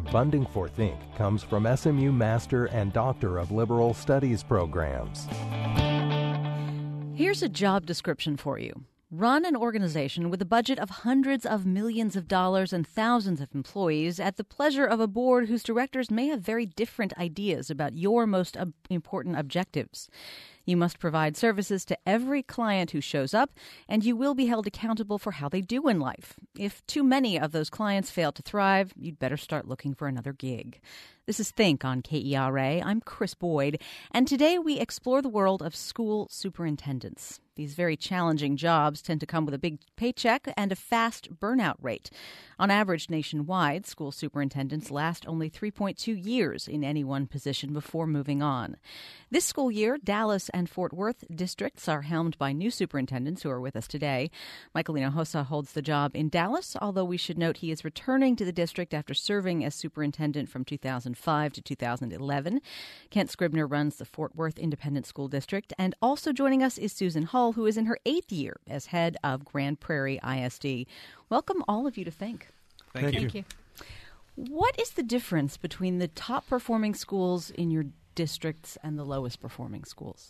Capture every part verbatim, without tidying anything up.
Funding for Think comes from S M U Master and Doctor of Liberal Studies programs. Here's a job description for you. Run an organization with a budget of hundreds of millions of dollars and thousands of employees at the pleasure of a board whose directors may have very different ideas about your most ob- important objectives. You must provide services to every client who shows up, and you will be held accountable for how they do in life. If too many of those clients fail to thrive, you'd better start looking for another gig. This is Think on K E R A. I'm Chris Boyd, and today we explore the world of school superintendents. These very challenging jobs tend to come with a big paycheck and a fast burnout rate. On average, nationwide, school superintendents last only three point two years in any one position before moving on. This school year, Dallas and Fort Worth districts are helmed by new superintendents who are with us today. Michael Hinojosa holds the job in Dallas, although we should note he is returning to the district after serving as superintendent from two thousand five to two thousand eleven. Kent Scribner runs the Fort Worth Independent School District, and also joining us is Susan Hull, who is in her eighth year as head of Grand Prairie I S D. Welcome all of you to Think. Thank, Thank you. you. Thank you. What is the difference between the top performing schools in your districts and the lowest performing schools?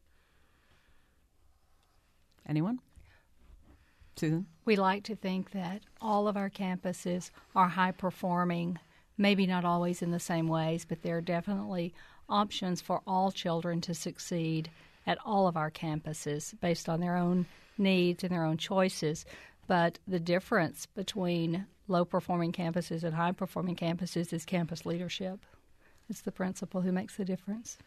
Anyone? Susan? We like to think that all of our campuses are high performing, maybe not always in the same ways, but there are definitely options for all children to succeed at all of our campuses based on their own needs and their own choices. But the difference between low-performing campuses and high-performing campuses is campus leadership. It's the principal who makes the difference.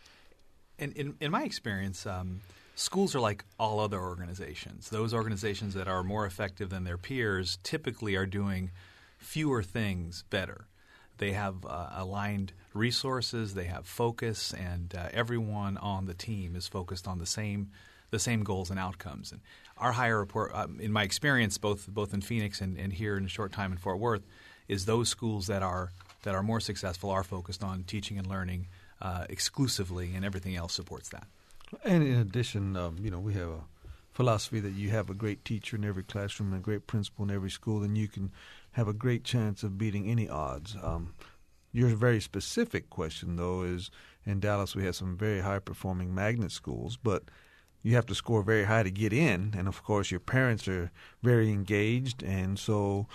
In, in, in my experience, um, schools are like all other organizations. Those organizations that are more effective than their peers typically are doing fewer things better. They have uh, aligned resources, they have focus, and uh, everyone on the team is focused on the same the same goals and outcomes. And our higher report, um, in my experience, both both in Phoenix and, and here in a short time in Fort Worth, is those schools that are that are more successful are focused on teaching and learning uh, exclusively, and everything else supports that. And in addition, um, you know, we have a philosophy that you have a great teacher in every classroom and a great principal in every school, then you can have a great chance of beating any odds. Um, your very specific question, though, is in Dallas we have some very high-performing magnet schools, but you have to score very high to get in, and of course your parents are very engaged, and so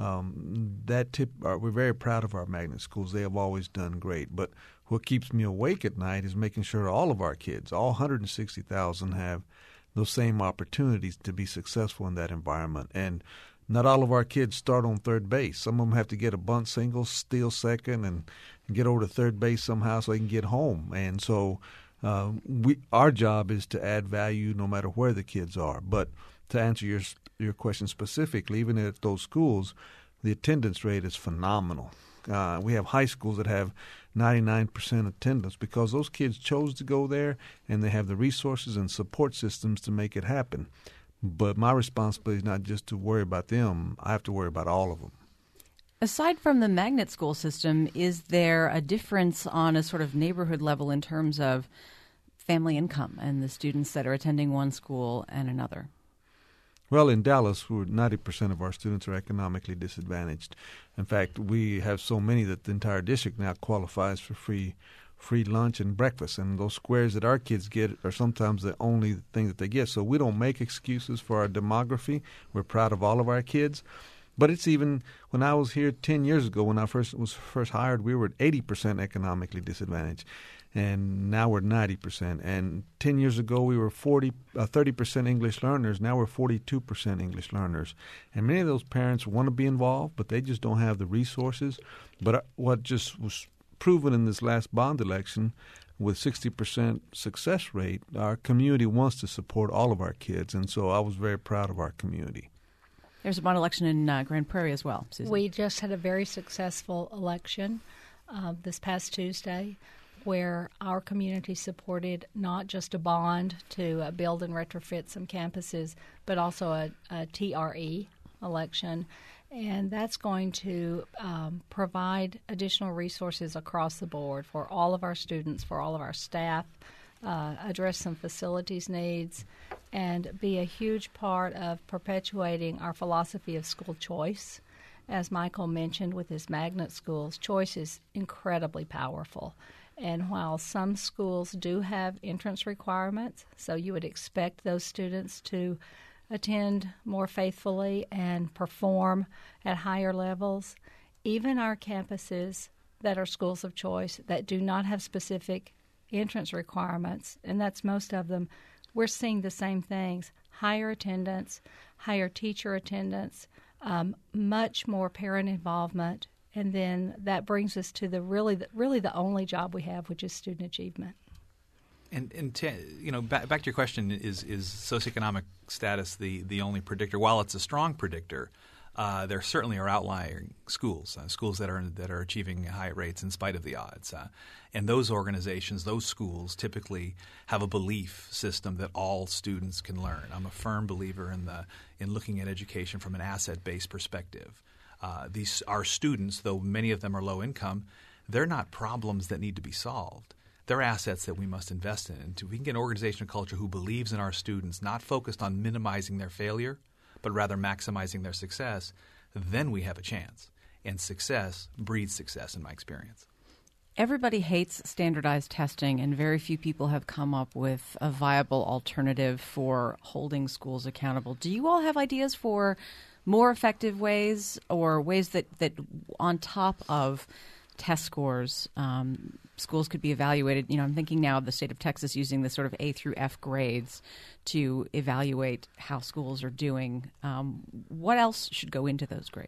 um, that tip. Uh, we're very proud of our magnet schools. They have always done great. But what keeps me awake at night is making sure all of our kids, all one hundred sixty thousand, have those same opportunities to be successful in that environment. And not all of our kids start on third base. Some of them have to get a bunt single, steal second, and, and get over to third base somehow so they can get home. And so uh, we our job is to add value no matter where the kids are. But to answer your your question specifically, even at those schools, the attendance rate is phenomenal. Uh, we have high schools that have ninety-nine percent attendance because those kids chose to go there and they have the resources and support systems to make it happen. But my responsibility is not just to worry about them. I have to worry about all of them. Aside from the magnet school system, is there a difference on a sort of neighborhood level in terms of family income and the students that are attending one school and another? Well, in Dallas, we're ninety percent of our students are economically disadvantaged. In fact, we have so many that the entire district now qualifies for free free lunch and breakfast. And those squares that our kids get are sometimes the only thing that they get. So we don't make excuses for our demography. We're proud of all of our kids. But it's even when I was here ten years ago, when I first was first hired, we were at eighty percent economically disadvantaged. And now we're ninety percent. And ten years ago, we were forty, uh, thirty percent English learners. Now we're forty-two percent English learners. And many of those parents want to be involved, but they just don't have the resources. But uh, what just was proven in this last bond election, with sixty percent success rate, our community wants to support all of our kids. And so I was very proud of our community. There's a bond election in uh, Grand Prairie as well, Susan. We just had a very successful election uh, this past Tuesday, where our community supported not just a bond to uh, build and retrofit some campuses, but also a, a T R E election. And that's going to um, provide additional resources across the board for all of our students, for all of our staff, uh, address some facilities needs, and be a huge part of perpetuating our philosophy of school choice as Michael mentioned with his magnet schools, choice is incredibly powerful. And while some schools do have entrance requirements, so you would expect those students to attend more faithfully and perform at higher levels, even our campuses that are schools of choice that do not have specific entrance requirements, and that's most of them, we're seeing the same things: higher attendance, higher teacher attendance, um, much more parent involvement, and then that brings us to the really, the, really the only job we have, which is student achievement. And, and to, you know, back, back to your question, is is socioeconomic status the, the only predictor? While it's a strong predictor, uh, there certainly are outlier schools, uh, schools that are that are achieving high rates in spite of the odds. Uh, and those organizations, those schools, typically have a belief system that all students can learn. I'm a firm believer in the in looking at education from an asset-based perspective. Uh, these our students, though many of them are low income, they're not problems that need to be solved. They're assets that we must invest in. And if we can get an organizational culture who believes in our students, not focused on minimizing their failure, but rather maximizing their success, then we have a chance. And success breeds success, in my experience. Everybody hates standardized testing, and very few people have come up with a viable alternative for holding schools accountable. Do you all have ideas for more effective ways, or ways that, that on top of test scores, um, schools could be evaluated? You know, I'm thinking now of the state of Texas using the sort of A through F grades to evaluate how schools are doing. Um, what else should go into those grades?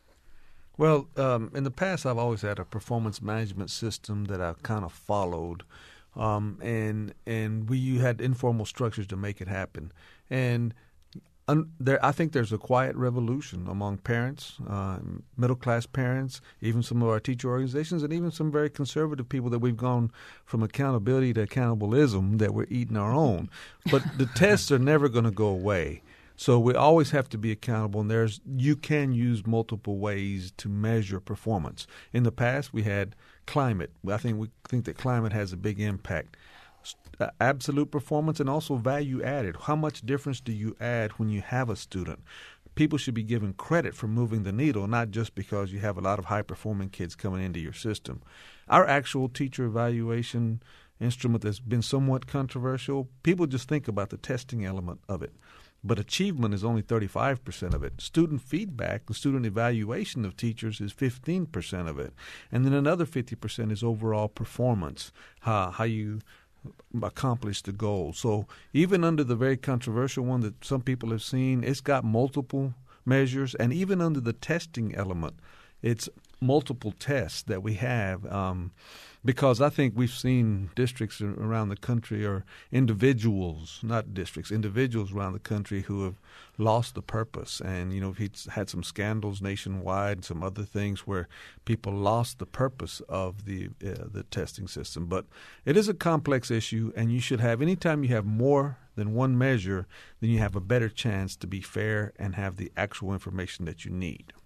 Well, um, in the past, I've always had a performance management system that I've kind of followed, um, and and we had informal structures to make it happen. And Un, there, I think there's a quiet revolution among parents, uh, middle-class parents, even some of our teacher organizations, and even some very conservative people that we've gone from accountability to accountabilism, that we're eating our own. But the tests are never going to go away. So we always have to be accountable, and there's you can use multiple ways to measure performance. In the past, we had climate. I think we think that climate has a big impact. Uh, absolute performance and also value added. How much difference do you add when you have a student? People should be given credit for moving the needle, not just because you have a lot of high-performing kids coming into your system. Our actual teacher evaluation instrument that's been somewhat controversial, people just think about the testing element of it. But achievement is only thirty-five percent of it. Student feedback, the student evaluation of teachers is fifteen percent of it. And then another fifty percent is overall performance, how, how you accomplish the goal. So even under the very controversial one that some people have seen, it's got multiple measures. And even under the testing element, it's multiple tests that we have, um, because I think we've seen districts around the country, or individuals, not districts, individuals around the country who have lost the purpose. And, you know, he's had some scandals nationwide, some other things where people lost the purpose of the uh, the testing system. But it is a complex issue, and you should have, anytime you have more than one measure, then you have a better chance to be fair and have the actual information that you need.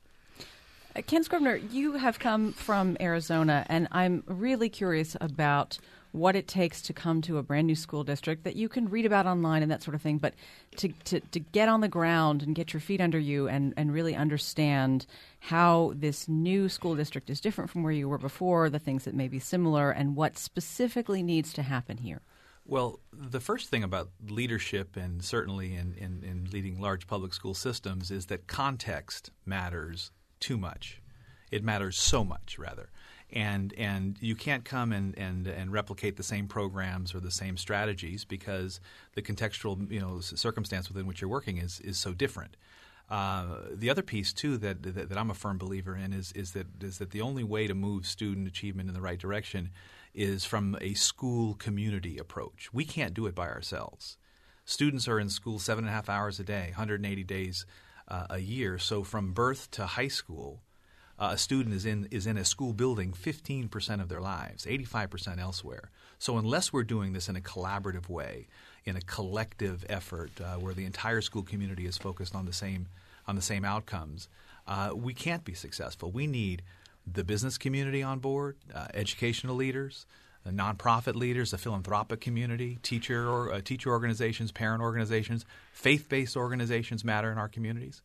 Ken Scribner, you have come from Arizona, and I'm really curious about what it takes to come to a brand new school district that you can read about online and that sort of thing, but to, to, to get on the ground and get your feet under you and, and really understand how this new school district is different from where you were before, the things that may be similar, and what specifically needs to happen here. Well, the first thing about leadership, and certainly in, in, in leading large public school systems, is that context matters too much. It matters so much, rather. And and you can't come and, and, and replicate the same programs or the same strategies because the contextual, you know, circumstance within which you're working is is so different. Uh, the other piece too that, that that I'm a firm believer in is is that is that the only way to move student achievement in the right direction is from a school community approach. We can't do it by ourselves. Students are in school seven and a half hours a day, one hundred eighty days uh, a year. So from birth to high school, Uh, a student is in is in a school building fifteen percent of their lives, eighty-five percent elsewhere. So unless we're doing this in a collaborative way, in a collective effort uh, where the entire school community is focused on the same on the same outcomes, uh, we can't be successful. We need the business community on board, uh, educational leaders, the nonprofit leaders, the philanthropic community, teacher or uh, teacher organizations, parent organizations, faith-based organizations matter in our communities.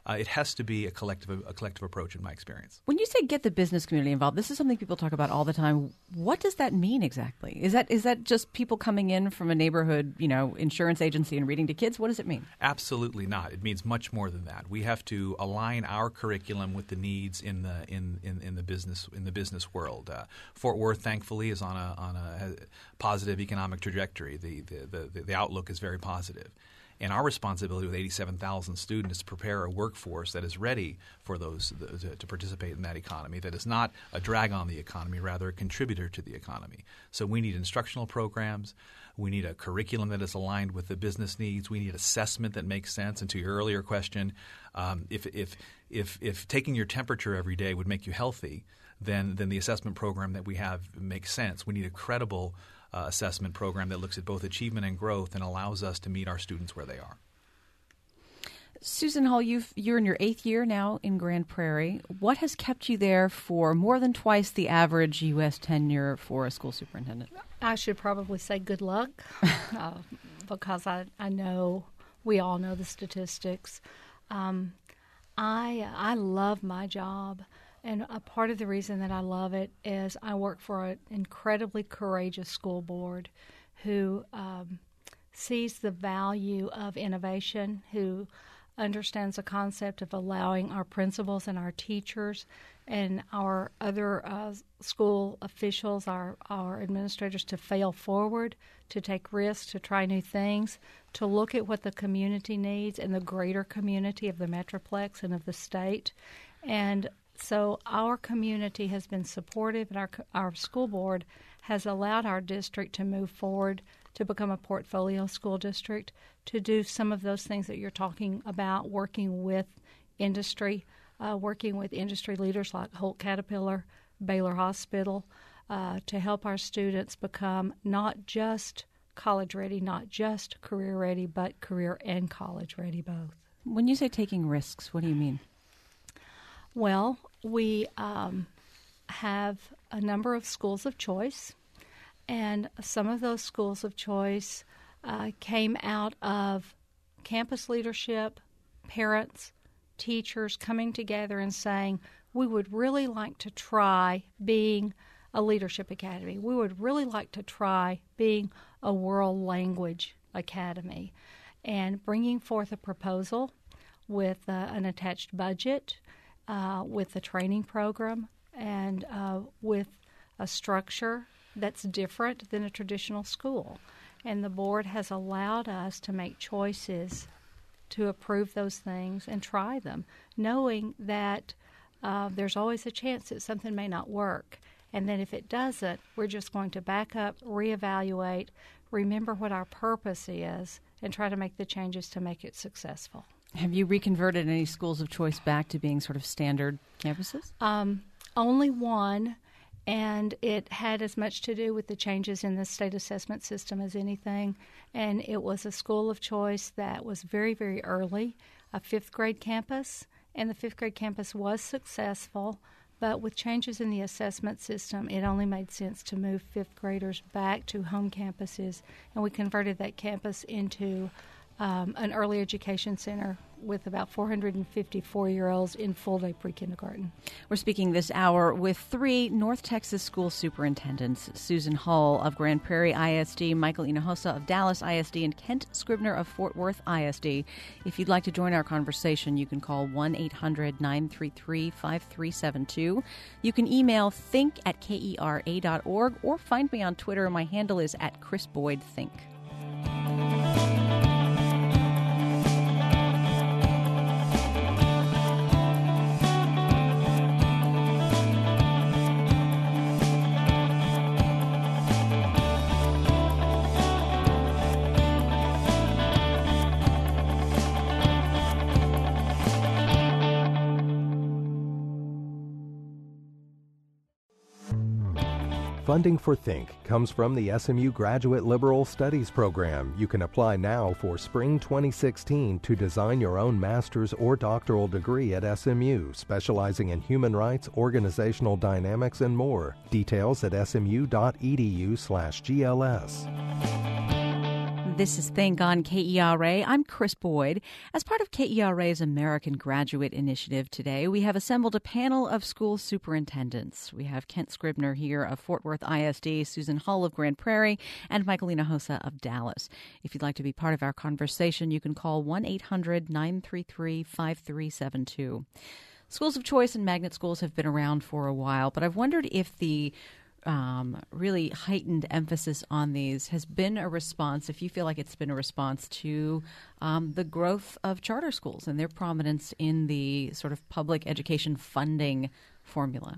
uh, it has to be a collective a collective approach in my experience. When you say get the business community involved, this is something people talk about all the time. What does that mean exactly? Is that is that just people coming in from a neighborhood, you know, insurance agency and reading to kids? What does it mean? Absolutely not. It means much more than that. We have to align our curriculum with the needs in the in, in, in the business in the business world. Uh, Fort Worth, thankfully, is on a on a positive economic trajectory. The the, the, the outlook is very positive. And our responsibility with eighty-seven thousand students is to prepare a workforce that is ready for those to, to participate in that economy, that is not a drag on the economy, rather a contributor to the economy. So we need instructional programs. We need a curriculum that is aligned with the business needs. We need assessment that makes sense. And to your earlier question, um, if, if, if, if taking your temperature every day would make you healthy, then, then the assessment program that we have makes sense. We need a credible Uh, assessment program that looks at both achievement and growth and allows us to meet our students where they are. Susan Hull, you've, you're in your eighth year now in Grand Prairie. What has kept you there for more than twice the average U S tenure for a school superintendent? I should probably say good luck uh, because I, I know, we all know the statistics. Um, I I love my job. And a part of the reason that I love it is I work for an incredibly courageous school board who um, sees the value of innovation, who understands the concept of allowing our principals and our teachers and our other uh, school officials, our, our administrators, to fail forward, to take risks, to try new things, to look at what the community needs and the greater community of the Metroplex and of the state. And so our community has been supportive, and our our school board has allowed our district to move forward to become a portfolio school district, to do some of those things that you're talking about, working with industry, uh, working with industry leaders like Holt Caterpillar, Baylor Hospital, uh, to help our students become not just college ready, not just career ready, but career and college ready both. When you say taking risks, what do you mean? Well, we um, have a number of schools of choice, and some of those schools of choice uh, came out of campus leadership, parents, teachers coming together and saying, we would really like to try being a leadership academy. We would really like to try being a world language academy, and bringing forth a proposal with uh, an attached budget, Uh, with a training program, and uh, with a structure that's different than a traditional school. And the board has allowed us to make choices to approve those things and try them, knowing that uh, there's always a chance that something may not work. And then if it doesn't, we're just going to back up, reevaluate, remember what our purpose is, and try to make the changes to make it successful. Have you reconverted any schools of choice back to being sort of standard campuses? Um, only one, and it had as much to do with the changes in the state assessment system as anything. And it was a school of choice that was very, very early, a fifth grade campus, and the fifth grade campus was successful. But with changes in the assessment system, it only made sense to move fifth graders back to home campuses, and we converted that campus into Um, an early education center with about four hundred fifty four-year-olds in full-day pre-kindergarten. We're speaking this hour with three North Texas school superintendents, Susan Hull of Grand Prairie I S D, Michael Hinojosa of Dallas I S D, and Kent Scribner of Fort Worth I S D. If you'd like to join our conversation, you can call one eight hundred nine three three five three seven two. You can email think at kera dot org or find me on Twitter. My handle is at Chris Boyd Think. Funding for Think comes from the S M U Graduate Liberal Studies Program. You can apply now for spring twenty sixteen to design your own master's or doctoral degree at S M U, specializing in human rights, organizational dynamics, and more. Details at smu.edu slash GLS. This is Think on K E R A. I'm Chris Boyd. As part of K E R A's American Graduate Initiative today, we have assembled a panel of school superintendents. We have Kent Scribner here of Fort Worth I S D, Susan Hull of Grand Prairie, and Michaelina Hosa of Dallas. If you'd like to be part of our conversation, you can call one eight hundred nine three three five three seven two. Schools of choice and magnet schools have been around for a while, but I've wondered if the Um, really heightened emphasis on these has been a response, if you feel like it's been a response to um, the growth of charter schools and their prominence in the sort of public education funding formula.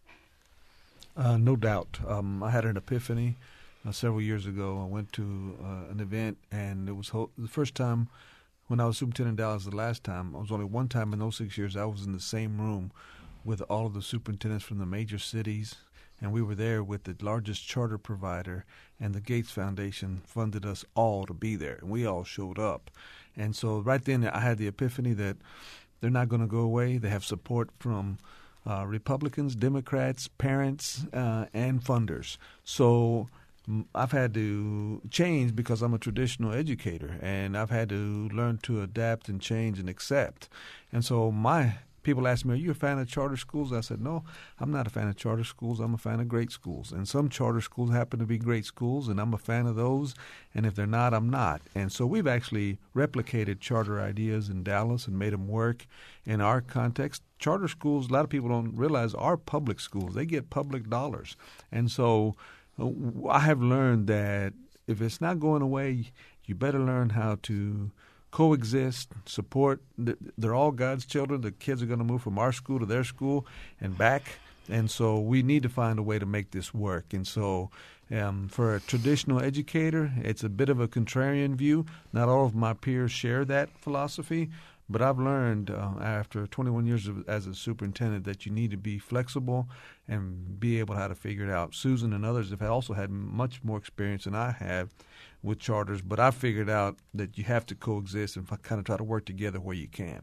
Uh, no doubt. Um, I had an epiphany uh, several years ago. I went to uh, an event, and it was ho- the first time when I was superintendent in Dallas. The last time, I was only one time in those six years, I was in the same room with all of the superintendents from the major cities. And we were there with the largest charter provider, and the Gates Foundation funded us all to be there. And we all showed up. And so right then I had the epiphany that they're not going to go away. They have support from uh, Republicans, Democrats, parents, uh, and funders. So I've had to change because I'm a traditional educator, and I've had to learn to adapt and change and accept. And so my people ask me, are you a fan of charter schools? I said, no, I'm not a fan of charter schools. I'm a fan of great schools. And some charter schools happen to be great schools, and I'm a fan of those. And if they're not, I'm not. And so we've actually replicated charter ideas in Dallas and made them work in our context. Charter schools, a lot of people don't realize, are public schools. They get public dollars. And so uh, I have learned that if it's not going away, you better learn how to coexist, support. They're all God's children. The kids are going to move from our school to their school and back. And so we need to find a way to make this work. And so um, for a traditional educator, it's a bit of a contrarian view. Not all of my peers share that philosophy. But I've learned uh, after twenty-one years of, as a superintendent that you need to be flexible and be able to how to figure it out. Susan and others have also had much more experience than I have with charters, but I figured out that you have to coexist and kind of try to work together where you can.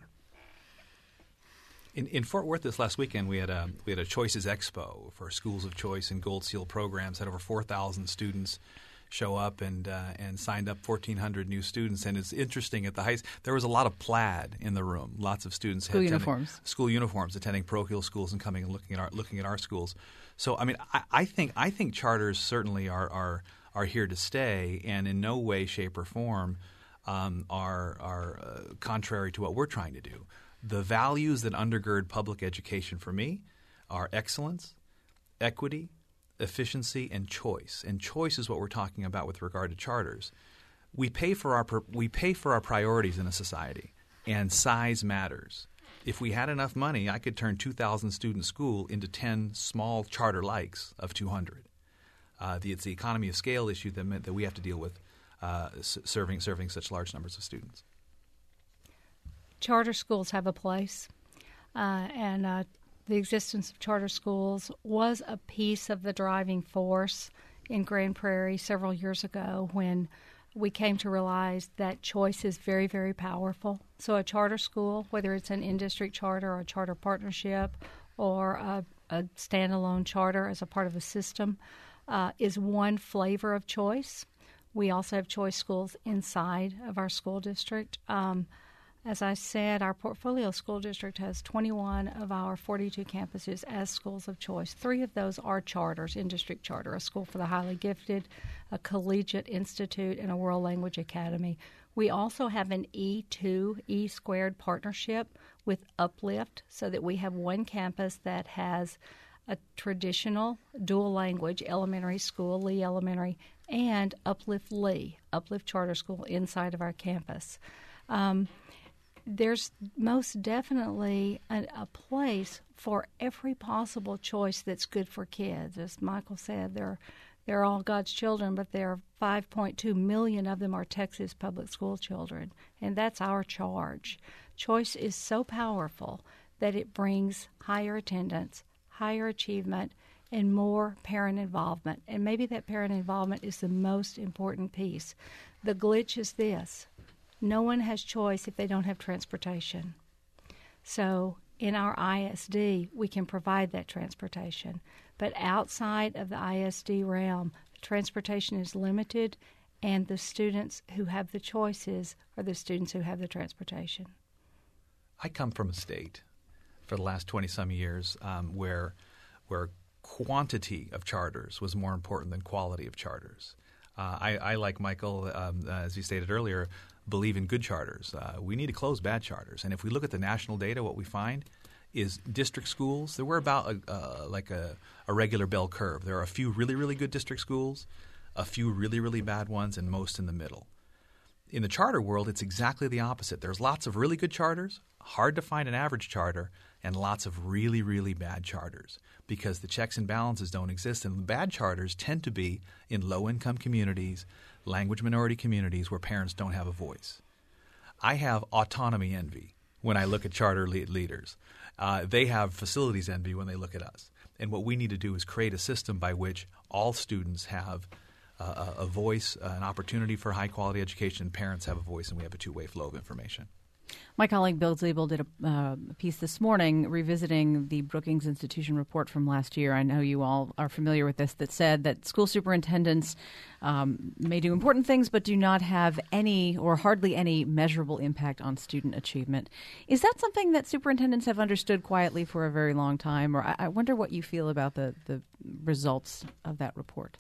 In, in Fort Worth this last weekend, we had a we had a Choices Expo for schools of choice and Gold Seal programs. Had over four thousand students show up and uh, and signed up fourteen hundred new students. And it's interesting, at the high there was a lot of plaid in the room. Lots of students school had uniforms, attending, school uniforms, attending parochial schools and coming and looking at our looking at our schools. So I mean, I, I think I think charters certainly are are are here to stay, and in no way, shape, or form um, are are uh, contrary to what we're trying to do. The values that undergird public education for me are excellence, equity, efficiency, and choice. And choice is what we're talking about with regard to charters. We pay for our we pay for our priorities in a society, and size matters. If we had enough money, I could turn two thousand student school into ten small charter likes of two hundred. Uh, the, it's the economy of scale issue that, that we have to deal with uh, serving serving such large numbers of students. Charter schools have a place, uh, and uh, the existence of charter schools was a piece of the driving force in Grand Prairie several years ago when we came to realize that choice is very, very powerful. So a charter school, whether it's an in-district charter or a charter partnership or a, a standalone charter as a part of a system, uh, is one flavor of choice. We also have choice schools inside of our school district. Um, As I said, our portfolio school district has twenty-one of our forty-two campuses as schools of choice. Three of those are charters, in-district charter, a school for the highly gifted, a collegiate institute, and a world language academy. We also have an E two, E squared partnership with Uplift so that we have one campus that has a traditional dual language elementary school, Lee Elementary, and Uplift Lee, Uplift Charter School inside of our campus. Um, There's most definitely a, a place for every possible choice that's good for kids. As Michael said, they're they're all God's children, but there are five point two million of them are Texas public school children, and that's our charge. Choice is so powerful that it brings higher attendance, higher achievement, and more parent involvement. And maybe that parent involvement is the most important piece. The glitch is this. No one has choice if they don't have transportation. So in our I S D, we can provide that transportation. But outside of the I S D realm, transportation is limited, and the students who have the choices are the students who have the transportation. I come from a state for the last twenty-some years um, where where quantity of charters was more important than quality of charters. Uh, I, I, like Michael, um, uh, as you stated earlier, believe in good charters. Uh, we need to close bad charters. And if we look at the national data, what we find is district schools, there were about a, uh, like a, a regular bell curve. There are a few really, really good district schools, a few really, really bad ones, and most in the middle. In the charter world, it's exactly the opposite. There's lots of really good charters, hard to find an average charter, and lots of really, really bad charters because the checks and balances don't exist. And the bad charters tend to be in low-income communities, language minority communities where parents don't have a voice. I have autonomy envy when I look at charter le- leaders. Uh, they have facilities envy when they look at us. And what we need to do is create a system by which all students have uh, a voice, uh, an opportunity for high-quality education, and parents have a voice, and we have a two-way flow of information. My colleague Bill Ziebel did a uh, piece this morning revisiting the Brookings Institution report from last year. I know you all are familiar with this, that said that school superintendents um, may do important things but do not have any or hardly any measurable impact on student achievement. Is that something that superintendents have understood quietly for a very long time? Or I, I wonder what you feel about the, the results of that report.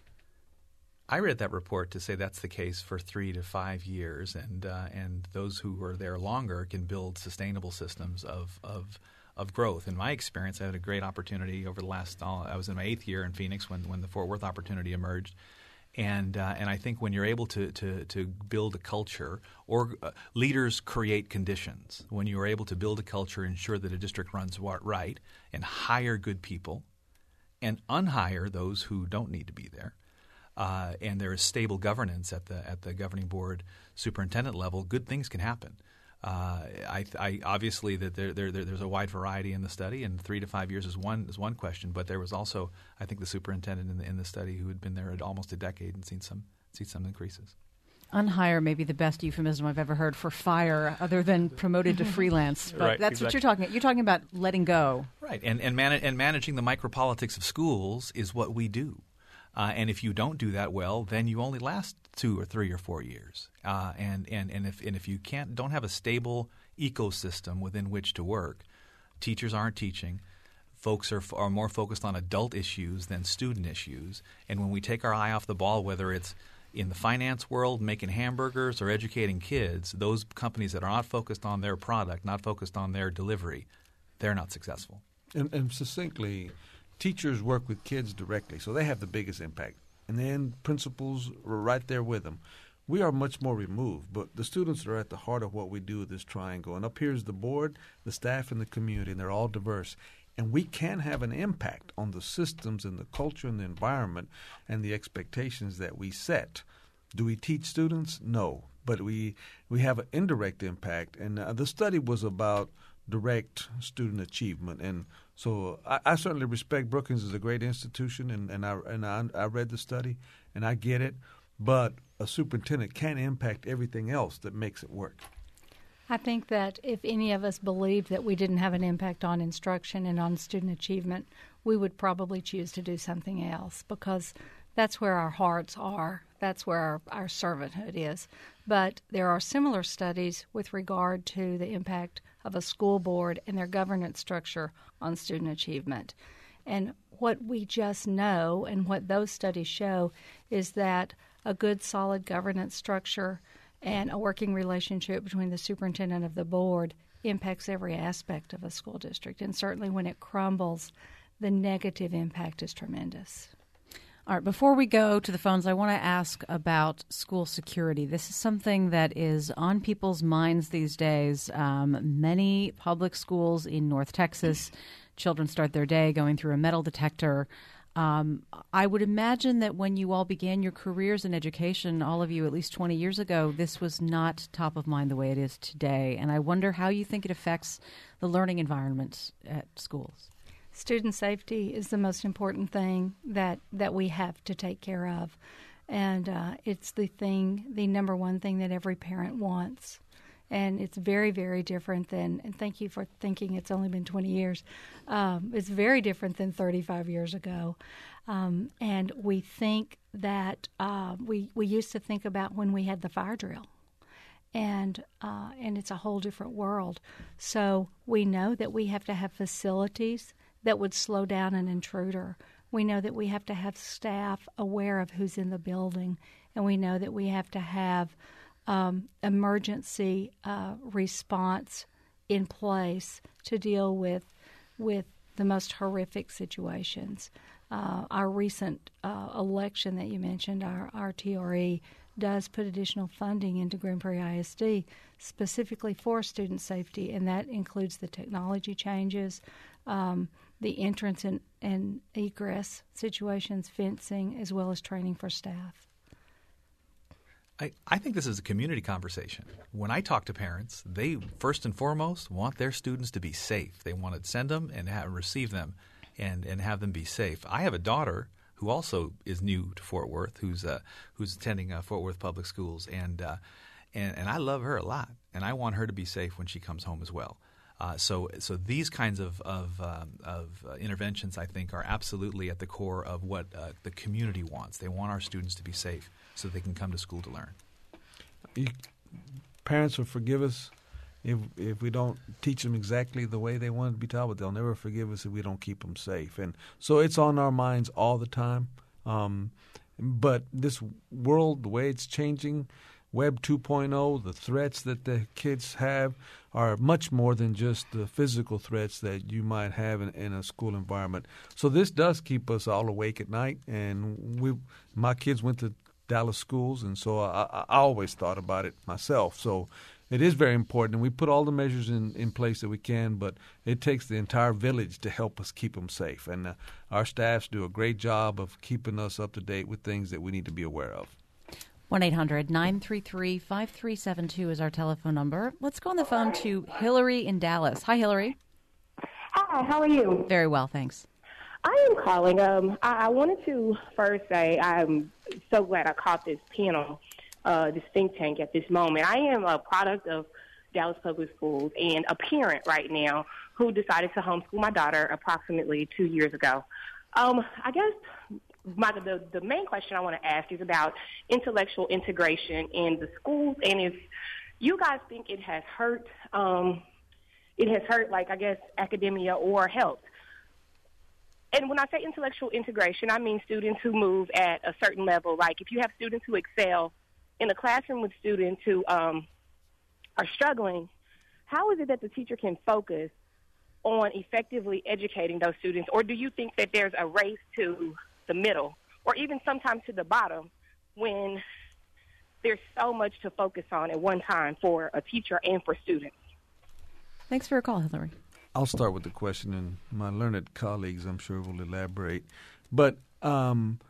I read that report to say that's the case for three to five years, and uh, and those who are there longer can build sustainable systems of of of growth. In my experience, I had a great opportunity over the last. Uh, I was in my eighth year in Phoenix when when the Fort Worth opportunity emerged, and uh, and I think when you're able to to to build a culture, or uh, leaders create conditions. When you are able to build a culture, ensure that a district runs right, and hire good people, and unhire those who don't need to be there. Uh, and there is stable governance at the at the governing board superintendent level, good things can happen. Uh, I, I obviously that there, there there's a wide variety in the study, and three to five years is one is one question. But there was also, I think, the superintendent in the in the study who had been there at almost a decade and seen some seen some increases. Unhire may be the best euphemism I've ever heard for fire, other than promoted to freelance. But right, that's exactly. what you're talking about. You're talking about letting go. Right, and and, man- and managing the micropolitics of schools is what we do. Uh, and if you don't do that well, then you only last two or three or four years. Uh, and, and, and if and if you can't don't have a stable ecosystem within which to work, teachers aren't teaching. Folks are are more focused on adult issues than student issues. And when we take our eye off the ball, whether it's in the finance world making hamburgers or educating kids, those companies that are not focused on their product, not focused on their delivery, they're not successful. And, and succinctly, teachers work with kids directly, so they have the biggest impact. And then principals are right there with them. We are much more removed, but the students are at the heart of what we do with this triangle. And up here is the board, the staff, and the community, and they're all diverse. And we can have an impact on the systems and the culture and the environment and the expectations that we set. Do we teach students? No. But we we have an indirect impact. And uh, the study was about direct student achievement. And so I, I certainly respect Brookings as a great institution, and, and, I, and I, I read the study, and I get it. But a superintendent can impact everything else that makes it work. I think that if any of us believed that we didn't have an impact on instruction and on student achievement, we would probably choose to do something else, because that's where our hearts are. That's where our, our servanthood is. But there are similar studies with regard to the impact of a school board and their governance structure on student achievement. And what we just know and what those studies show is that a good, solid governance structure and a working relationship between the superintendent of the board impacts every aspect of a school district. And certainly when it crumbles, the negative impact is tremendous. All right, before we go to the phones, I want to ask about school security. This is something that is on people's minds these days. Um, many public schools in North Texas, children start their day going through a metal detector. Um, I would imagine that when you all began your careers in education, all of you at least twenty years ago, this was not top of mind the way it is today. And I wonder how you think it affects the learning environment at schools. Student safety is the most important thing that, that we have to take care of. And uh, it's the thing, the number one thing that every parent wants And it's very, very different than, and thank you for thinking it's only been twenty years, um, it's very different than thirty-five years ago. Um, and we think that uh, we, we used to think about when we had the fire drill. And uh, and it's a whole different world. So we know that we have to have facilities that would slow down an intruder. We know that we have to have staff aware of who's in the building. And we know that we have to have Um, emergency uh, response in place to deal with with the most horrific situations. Uh, our recent uh, election that you mentioned, our, our T R E, does put additional funding into Grand Prairie I S D specifically for student safety, and that includes the technology changes, um, the entrance and, and egress situations, fencing, as well as training for staff. I, I think this is a community conversation. When I talk to parents, they first and foremost want their students to be safe. They want to send them and have, receive them and, and have them be safe. I have a daughter who also is new to Fort Worth, who's uh, who's attending uh, Fort Worth Public Schools, and, uh, and and I love her a lot, and I want her to be safe when she comes home as well. Uh, so so these kinds of of, um, of uh, interventions, I think, are absolutely at the core of what uh, the community wants. They want our students to be safe so they can come to school to learn. You, parents will forgive us if if we don't teach them exactly the way they want to be taught, but they'll never forgive us if we don't keep them safe. And so it's on our minds all the time. Um, but this world, the way it's changing, Web two point oh, the threats that the kids have are much more than just the physical threats that you might have in, in a school environment. So this does keep us all awake at night. And we, my kids went to Dallas schools, and so I, I always thought about it myself. So it is very important, and we put all the measures in, in place that we can, but it takes the entire village to help us keep them safe. And uh, our staffs do a great job of keeping us up to date with things that we need to be aware of. one eight hundred nine three three five three seven two is our telephone number. Let's go on the phone to Hillary in Dallas. Hi, Hillary. Hi, how are you? Very well, thanks. I am calling. Um, I, I wanted to first say I'm so glad I caught this panel, uh, this think tank at this moment. I am a product of Dallas Public Schools and a parent right now who decided to homeschool my daughter approximately two years ago. Um, I guess my, the, the main question I want to ask is about intellectual integration in the schools, and if you guys think it has hurt, um, it has hurt, like, I guess, academia or helped. And when I say intellectual integration, I mean students who move at a certain level. Like if you have students who excel in a classroom with students who um, are struggling, how is it that the teacher can focus on effectively educating those students? Or do you think that there's a race to the middle or even sometimes to the bottom when there's so much to focus on at one time for a teacher and for students? Thanks for your call, Hillary. I'll start with the question, and my learned colleagues, I'm sure, will elaborate. But um,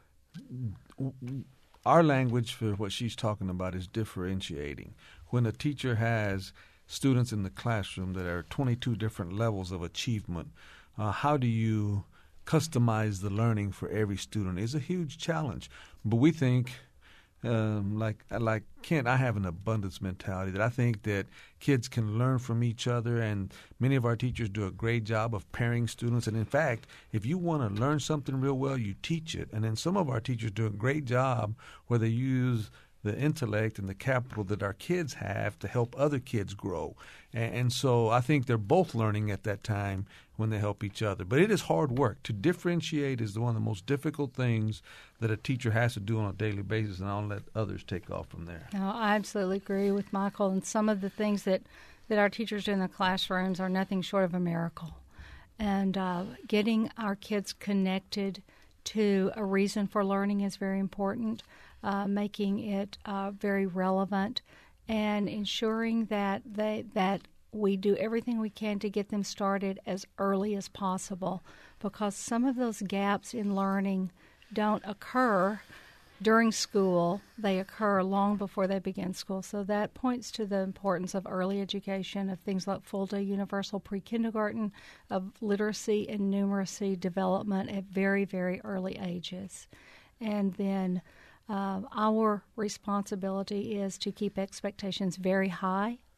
our language for what she's talking about is differentiating. When a teacher has students in the classroom that are twenty-two different levels of achievement, uh, how do you customize the learning for every student is a huge challenge. But we think, um, like like Kent, I have an abundance mentality that I think that kids can learn from each other, and many of our teachers do a great job of pairing students. And in fact, if you want to learn something real well, you teach it. And then some of our teachers do a great job where they use the intellect and the capital that our kids have to help other kids grow. And, and so I think they're both learning at that time when they help each other. But it is hard work. To differentiate is one of the most difficult things that a teacher has to do on a daily basis, and I'll let others take off from there. No, I absolutely agree with Michael. And some of the things that, that our teachers do in the classrooms are nothing short of a miracle. And uh, getting our kids connected to a reason for learning is very important. Uh, making it uh, very relevant, and ensuring that they that we do everything we can to get them started as early as possible, because some of those gaps in learning don't occur during school. They occur long before they begin school. So that points to the importance of early education, of things like full-day universal pre-kindergarten, of literacy and numeracy development at very, very early ages. And then Uh, our responsibility is to keep expectations very high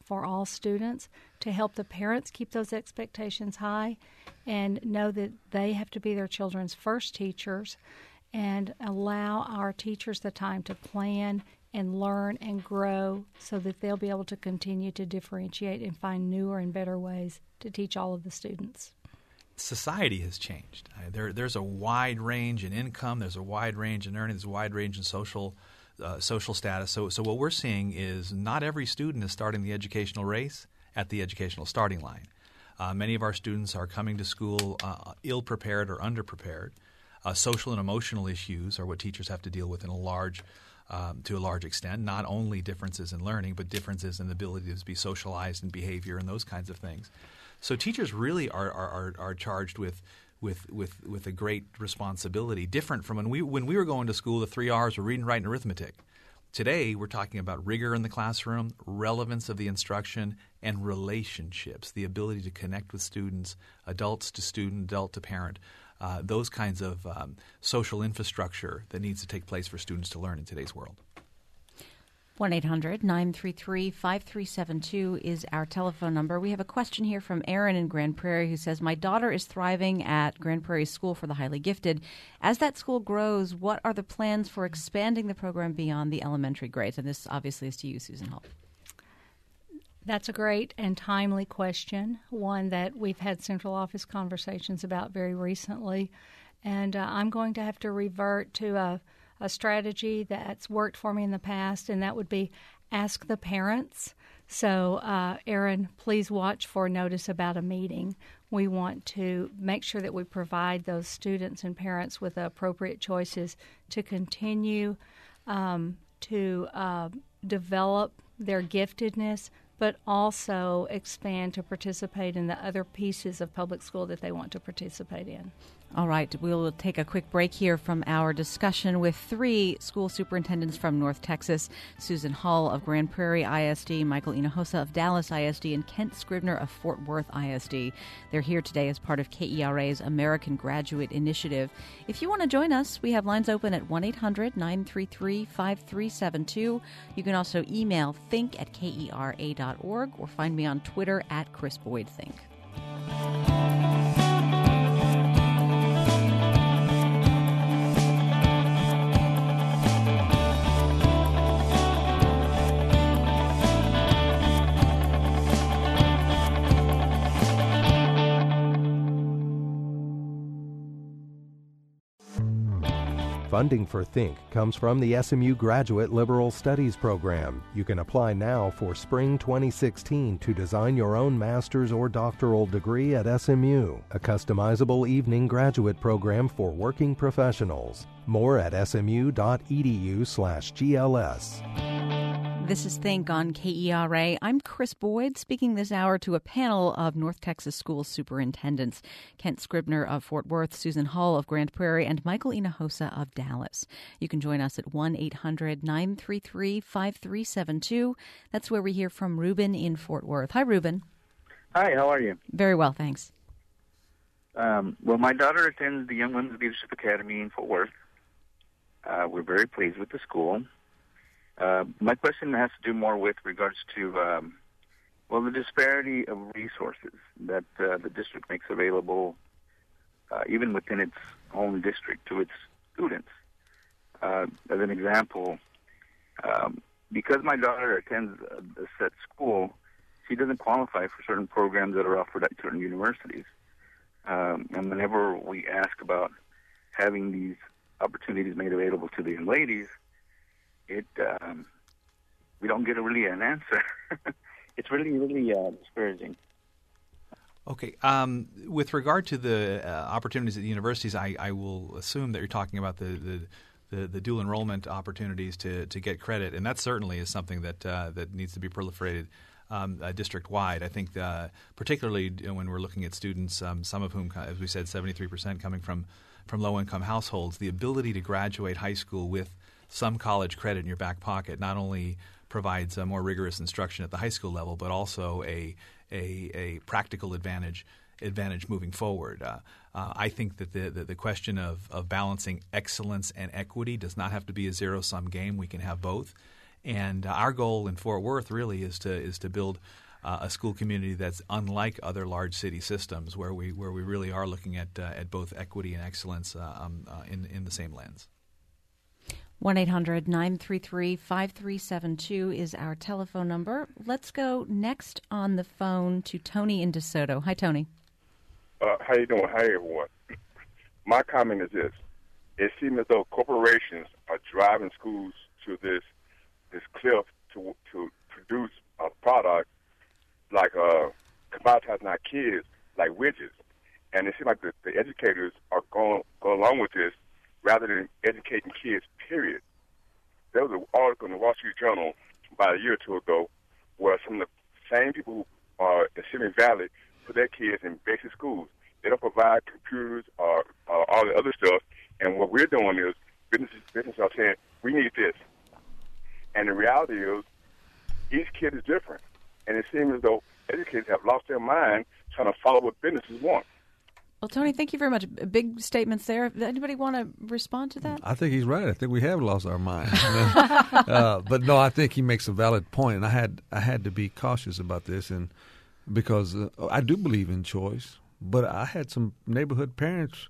for all students, to help the parents keep those expectations high and know that they have to be their children's first teachers, and allow our teachers the time to plan and learn and grow so that they'll be able to continue to differentiate and find newer and better ways to teach all of the students. Society has changed. Uh, there, there's a wide range in income. There's a wide range in earnings. There's a wide range in social uh, social status. So, so what we're seeing is not every student is starting the educational race at the educational starting line. Uh, many of our students are coming to school uh, ill-prepared or underprepared. Uh, social and emotional issues are what teachers have to deal with in a large Um, to a large extent, not only differences in learning, but differences in the ability to be socialized and behavior and those kinds of things. So teachers really are are, are, are charged with, with with with a great responsibility, different from when we when we were going to school. The three R's were reading, writing, arithmetic. Today, we're talking about rigor in the classroom, relevance of the instruction, and relationships, the ability to connect with students, adults to student, adult to parent. Uh, those kinds of um, social infrastructure that needs to take place for students to learn in today's world. one eight hundred nine three three five three seven two is our telephone number. We have a question here from Aaron in Grand Prairie who says, my daughter is thriving at Grand Prairie School for the Highly Gifted. As that school grows, what are the plans for expanding the program beyond the elementary grades? And this obviously is to you, Susan Hull. That's a great and timely question, one that we've had central office conversations about very recently. And uh, I'm going to have to revert to a, a strategy that's worked for me in the past, and that would be ask the parents. So, uh, Aaron, please watch for notice about a meeting. We want to make sure that we provide those students and parents with the appropriate choices to continue um, to uh, develop their giftedness, but also expand to participate in the other pieces of public school that they want to participate in. All right, we'll take a quick break here from our discussion with three school superintendents from North Texas, Susan Hull of Grand Prairie I S D, Michael Hinojosa of Dallas I S D, and Kent Scribner of Fort Worth I S D. They're here today as part of K E R A's American Graduate Initiative. If you want to join us, we have lines open at one eight hundred nine three three five three seven two. You can also email think at K E R A dot org or find me on Twitter at Chris Boyd Think. Funding for Think comes from the S M U Graduate Liberal Studies Program. You can apply now for Spring twenty sixteen to design your own master's or doctoral degree at S M U, a customizable evening graduate program for working professionals. More at smu.edu slash GLS. This is Think on K E R A. I'm Chris Boyd, speaking this hour to a panel of North Texas school superintendents, Kent Scribner of Fort Worth, Susan Hull of Grand Prairie, and Michael Hinojosa of Dallas. You can join us at one eight hundred nine three three five three seven two. That's where we hear from Ruben in Fort Worth. Hi, Ruben. Hi, how are you? Very well, thanks. Um, well, my daughter attends the Young Women's Leadership Academy in Fort Worth. Uh, we're very pleased with the school. Uh, my question has to do more with regards to, um, well, the disparity of resources that uh, the district makes available, uh, even within its own district, to its students. Uh, as an example, um, because my daughter attends a, a set school, she doesn't qualify for certain programs that are offered at certain universities. Um, and whenever we ask about having these opportunities made available to the young ladies, It um, we don't get a really an answer. It's really, really uh, discouraging. Okay. Um, with regard to the uh, opportunities at the universities, I, I will assume that you're talking about the, the, the, the dual enrollment opportunities to, to get credit, and that certainly is something that uh, that needs to be proliferated um, uh, district-wide. I think uh, particularly when we're looking at students, um, some of whom, as we said, seventy-three percent coming from, from low-income households, the ability to graduate high school with some college credit in your back pocket not only provides a more rigorous instruction at the high school level, but also a a, a practical advantage advantage moving forward. Uh, uh, I think that the, the, the question of, of balancing excellence and equity does not have to be a zero-sum game. We can have both. And uh, our goal in Fort Worth really is to is to build uh, a school community that's unlike other large city systems, where we where we really are looking at uh, at both equity and excellence uh, um, uh, in in the same lens. one eight hundred nine three three five three seven two is our telephone number. Let's go next on the phone to Tony in DeSoto. Hi, Tony. Uh, how you doing? Hi, everyone. My comment is this. It seems as though corporations are driving schools to this this cliff to to produce a product like uh, commoditizing our kids like widgets. And it seems like the, the educators are going, going along with this rather than educating kids, period. There was an article in the Wall Street Journal about a year or two ago where some of the same people who are in Silicon Valley put their kids in basic schools. They don't provide computers or uh, all the other stuff. And what we're doing is businesses, businesses are saying, we need this. And the reality is each kid is different. And it seems as though educators have lost their mind trying to follow what businesses want. Well, Tony, thank you very much. Big statements there. Does anybody want to respond to that? I think he's right. I think we have lost our mind. uh, but no, I think he makes a valid point, and I had I had to be cautious about this, and because uh, I do believe in choice. But I had some neighborhood parents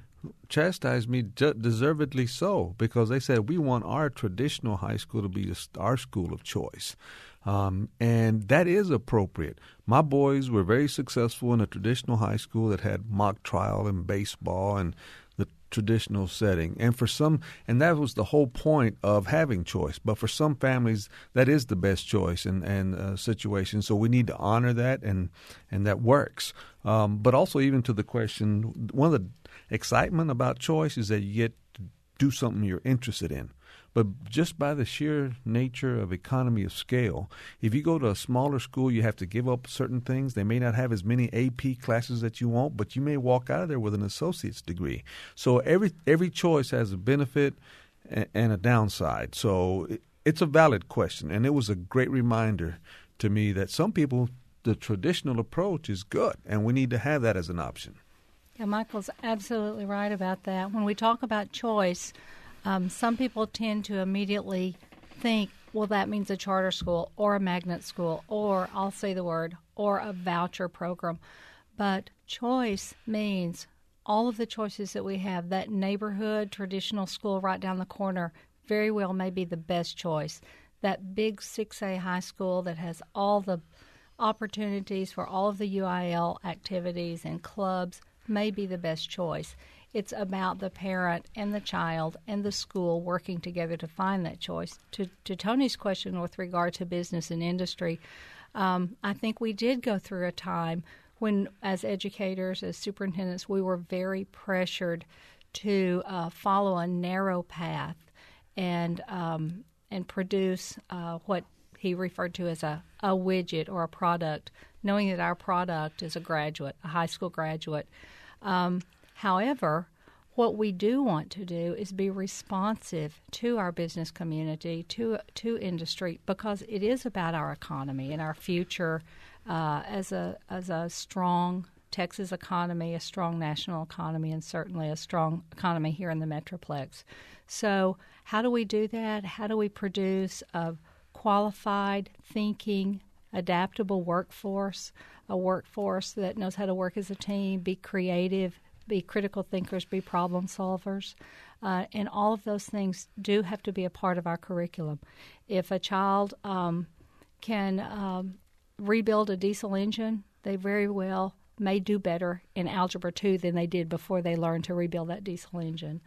chastise me deservedly so, because they said we want our traditional high school to be our school of choice. Um, and that is appropriate. My boys were very successful in a traditional high school that had mock trial and baseball and the traditional setting. And for some, and that was the whole point of having choice. But for some families, that is the best choice and, and uh, situation. So we need to honor that, and, and that works. Um, but also, even to the question, one of the excitement about choice is that you get to do something you're interested in. But just by the sheer nature of economy of scale, if you go to a smaller school, you have to give up certain things. They may not have as many A P classes that you want, but you may walk out of there with an associate's degree. So every every choice has a benefit and a downside. So it's a valid question, and it was a great reminder to me that some people, the traditional approach is good, and we need to have that as an option. Yeah, Michael's absolutely right about that. When we talk about choice, Um, some people tend to immediately think, well, that means a charter school or a magnet school, or I'll say the word, or a voucher program. But choice means all of the choices that we have. That neighborhood traditional school right down the corner very well may be the best choice. That big six A high school that has all the opportunities for all of the U I L activities and clubs may be the best choice. It's about the parent and the child and the school working together to find that choice. To, to Tony's question with regard to business and industry, um, I think we did go through a time when, as educators, as superintendents, we were very pressured to uh, follow a narrow path and um, and produce uh, what he referred to as a, a widget or a product, knowing that our product is a graduate, a high school graduate. Um, However, what we do want to do is be responsive to our business community, to to industry, because it is about our economy and our future uh, as a as a strong Texas economy, a strong national economy, and certainly a strong economy here in the Metroplex. So how do we do that? How do we produce a qualified, thinking, adaptable workforce, a workforce that knows how to work as a team, be creative, be critical thinkers, be problem solvers, uh, and all of those things do have to be a part of our curriculum. If a child um, can um, rebuild a diesel engine, they very well may do better in Algebra two than they did before they learned to rebuild that diesel engine.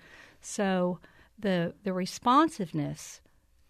So the the responsiveness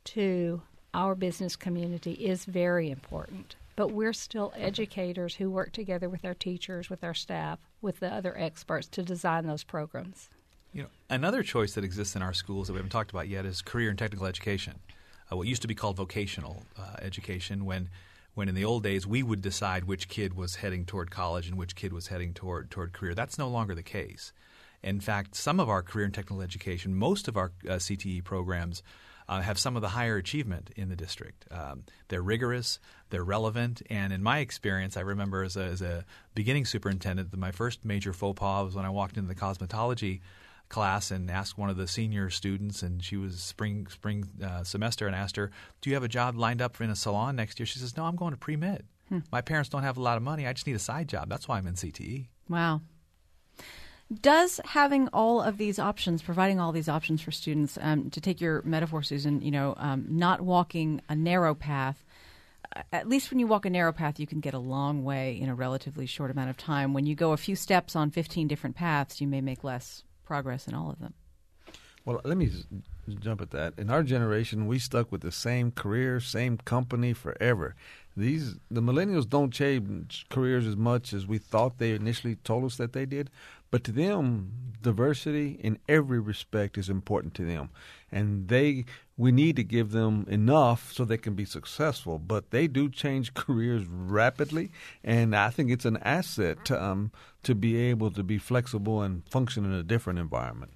to our business community is very important. But we're still educators who work together with our teachers, with our staff, with the other experts to design those programs. You know, another choice that exists in our schools that we haven't talked about yet is career and technical education, uh, what used to be called vocational uh, education, when when in the old days we would decide which kid was heading toward college and which kid was heading toward toward career. That's no longer the case. In fact, some of our career and technical education, most of our uh, C T E programs, Uh, have some of the higher achievement in the district. Um, they're rigorous, they're relevant, and in my experience, I remember as a, as a beginning superintendent that my first major faux pas was when I walked into the cosmetology class and asked one of the senior students, and she was spring spring uh, semester, and asked her, do you have a job lined up in a salon next year? She says, no, I'm going to pre-med. Hmm. My parents don't have a lot of money. I just need a side job. That's why I'm in C T E. Wow. Does having all of these options, providing all these options for students, um, to take your metaphor, Susan, you know, um, not walking a narrow path, at least when you walk a narrow path, you can get a long way in a relatively short amount of time. When you go a few steps on fifteen different paths, you may make less progress in all of them. Well, let me jump at that. In our generation, we stuck with the same career, same company forever. These the millennials don't change careers as much as we thought they initially told us that they did. But to them, diversity in every respect is important to them. And they we need to give them enough so they can be successful. But they do change careers rapidly, and I think it's an asset to, um, to be able to be flexible and function in a different environment.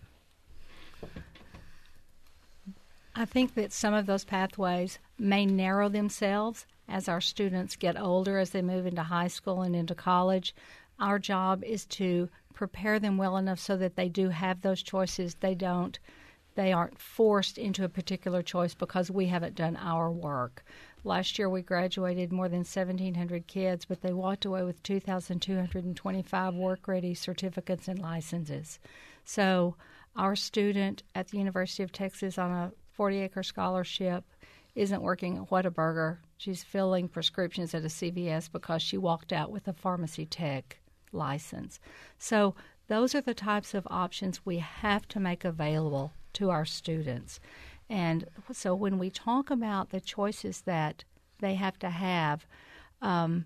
I think that some of those pathways may narrow themselves as our students get older, as they move into high school and into college. Our job is to prepare them well enough so that they do have those choices. They don't, they aren't forced into a particular choice because we haven't done our work. Last year we graduated more than seventeen hundred kids, but they walked away with two thousand two hundred twenty-five work-ready certificates and licenses. So our student at the University of Texas on a forty-acre scholarship isn't working at Whataburger. She's filling prescriptions at a C V S because she walked out with a pharmacy tech license. So those are the types of options we have to make available to our students. And so when we talk about the choices that they have to have, um,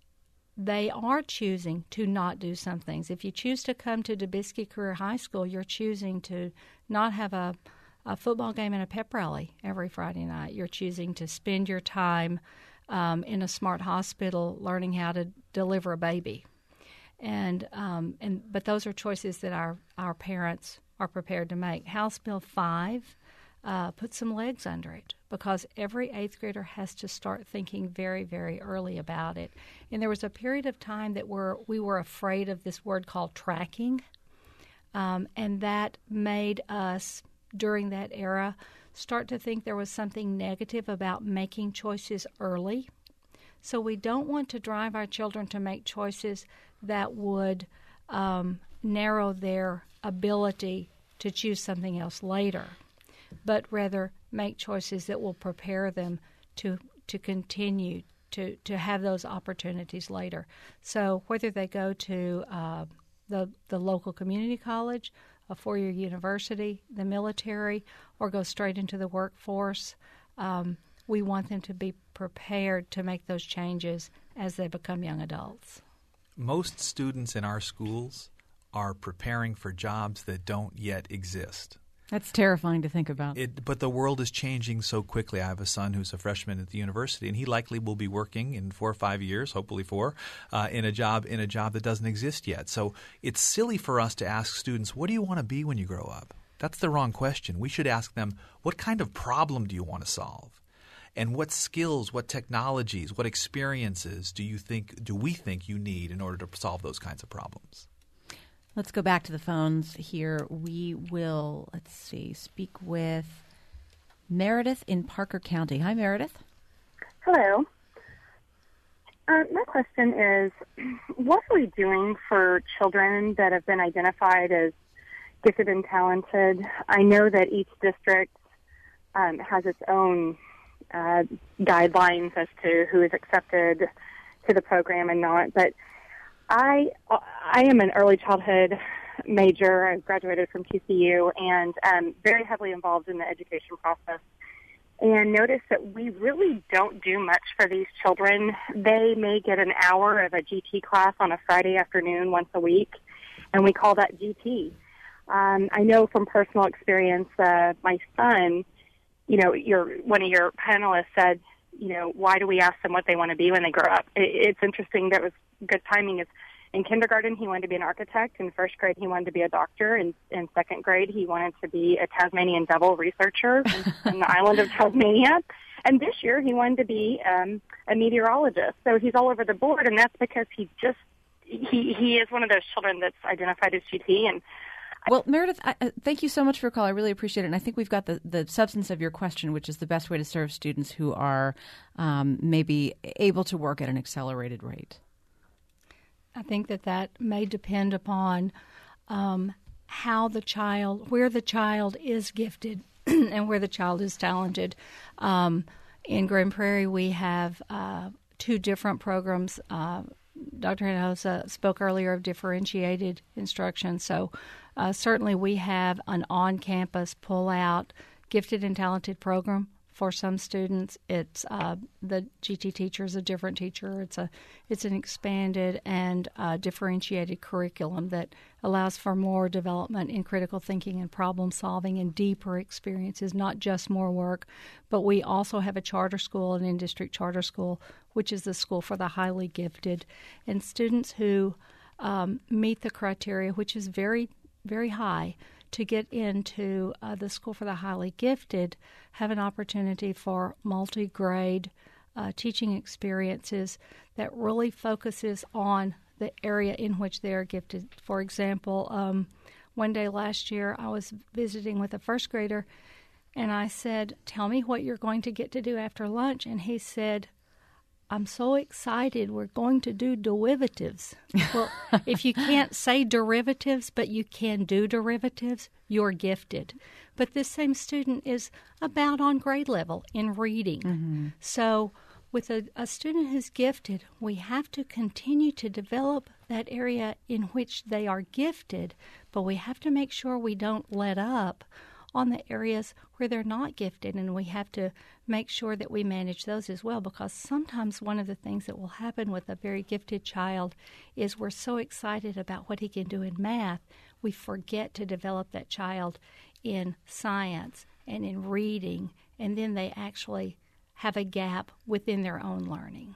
they are choosing to not do some things. If you choose to come to DeBisky Career High School, you're choosing to not have a a football game and a pep rally every Friday night. You're choosing to spend your time um, in a smart hospital learning how to deliver a baby. And um, and but those are choices that our, our parents are prepared to make. House Bill five uh, put some legs under it because every eighth grader has to start thinking very, very early about it. And there was a period of time that we're, we were afraid of this word called tracking, um, and that made us during that era start to think there was something negative about making choices early. So we don't want to drive our children to make choices that would um, narrow their ability to choose something else later, but rather make choices that will prepare them to to continue to, to have those opportunities later. So whether they go to uh, the the local community college, a four-year university, the military, or go straight into the workforce, um, we want them to be prepared to make those changes as they become young adults. Most students in our schools are preparing for jobs that don't yet exist. That's terrifying to think about. It, but the world is changing so quickly. I have a son who's a freshman at the university, and he likely will be working in four or five years, hopefully four, uh, in a job in a job that doesn't exist yet. So it's silly for us to ask students, what do you want to be when you grow up? That's the wrong question. We should ask them, what kind of problem do you want to solve? And what skills, what technologies, what experiences do you think, do we think you need in order to solve those kinds of problems? Let's go back to the phones here. We will, let's see, speak with Meredith in Parker County. Hi, Meredith. Hello. Uh, my question is, what are we doing for children that have been identified as gifted and talented? I know that each district um, has its own uh, guidelines as to who is accepted to the program and not, but I I am an early childhood major. I graduated from T C U and um, very heavily involved in the education process, and noticed that we really don't do much for these children. They may get an hour of a G T class on a Friday afternoon once a week, and we call that G T. Um, I know from personal experience, uh, my son, you know, your one of your panelists said, you know, why do we ask them what they want to be when they grow up? It, it's interesting. That was good timing. Is in kindergarten, he wanted to be an architect. In first grade, he wanted to be a doctor. In, in second grade, he wanted to be a Tasmanian devil researcher in, in the island of Tasmania. And this year, he wanted to be um, a meteorologist. So he's all over the board, and that's because he just he he is one of those children that's identified as G T. And Well, Meredith, I, uh, thank you so much for your call. I really appreciate it. And I think we've got the, the substance of your question, which is the best way to serve students who are um, maybe able to work at an accelerated rate. I think that that may depend upon um, how the child, where the child is gifted and where the child is talented. Um, in Grand Prairie, we have uh, two different programs. Uh, Doctor Hinojosa spoke earlier of differentiated instruction. So uh, certainly we have an on-campus pull-out gifted and talented program for some students. It's uh, the G T teacher is a different teacher. It's a it's an expanded and uh, differentiated curriculum that allows for more development in critical thinking and problem solving and deeper experiences, not just more work. But we also have a charter school, an in-district charter school, which is the school for the highly gifted, and students who um, meet the criteria, which is very very high, to get into uh, the School for the Highly Gifted, have an opportunity for multi-grade uh, teaching experiences that really focuses on the area in which they are gifted. For example, um, one day last year I was visiting with a first grader, and I said, "Tell me what you're going to get to do after lunch." And he said, "I'm so excited, we're going to do derivatives." Well, if you can't say derivatives, but you can do derivatives, you're gifted. But this same student is about on grade level in reading. Mm-hmm. So with a, a student who's gifted, we have to continue to develop that area in which they are gifted, but we have to make sure we don't let up on the areas where they're not gifted, and we have to make sure that we manage those as well, because sometimes one of the things that will happen with a very gifted child is we're so excited about what he can do in math, we forget to develop that child in science and in reading, and then they actually have a gap within their own learning.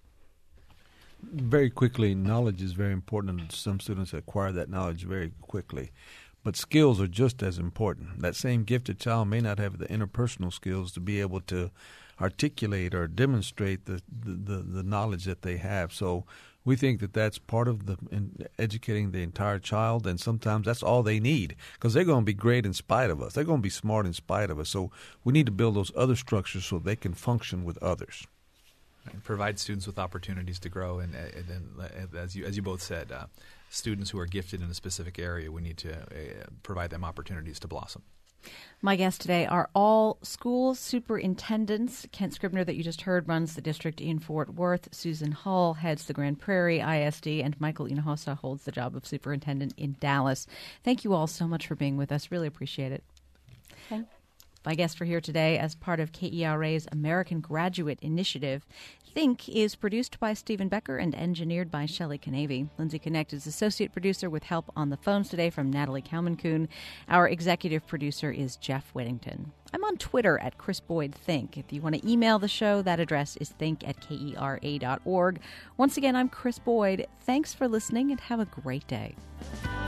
Very quickly, knowledge is very important, and some students acquire that knowledge very quickly. But skills are just as important. That same gifted child may not have the interpersonal skills to be able to articulate or demonstrate the, the, the knowledge that they have. So we think that that's part of the in educating the entire child, and sometimes that's all they need, because they're going to be great in spite of us. They're going to be smart in spite of us. So we need to build those other structures so they can function with others. And provide students with opportunities to grow, and, and, and as you as you both said, uh, students who are gifted in a specific area, we need to uh, provide them opportunities to blossom. My guests today are all school superintendents. Kent Scribner, that you just heard, runs the district in Fort Worth. Susan Hull heads the Grand Prairie I S D, and Michael Hinojosa holds the job of superintendent in Dallas. Thank you all so much for being with us. Really appreciate it. Thank you. My guests for here today as part of K E R A's American Graduate Initiative. Think is produced by Stephen Becker and engineered by Shelley Canavy. Lindsay Connect is associate producer with help on the phones today from Natalie Kalman-Kuhn. Our executive producer is Jeff Whittington. I'm on Twitter at Chris Boyd Think. If you want to email the show, that address is think at kera dot org. Once again, I'm Chris Boyd. Thanks for listening and have a great day.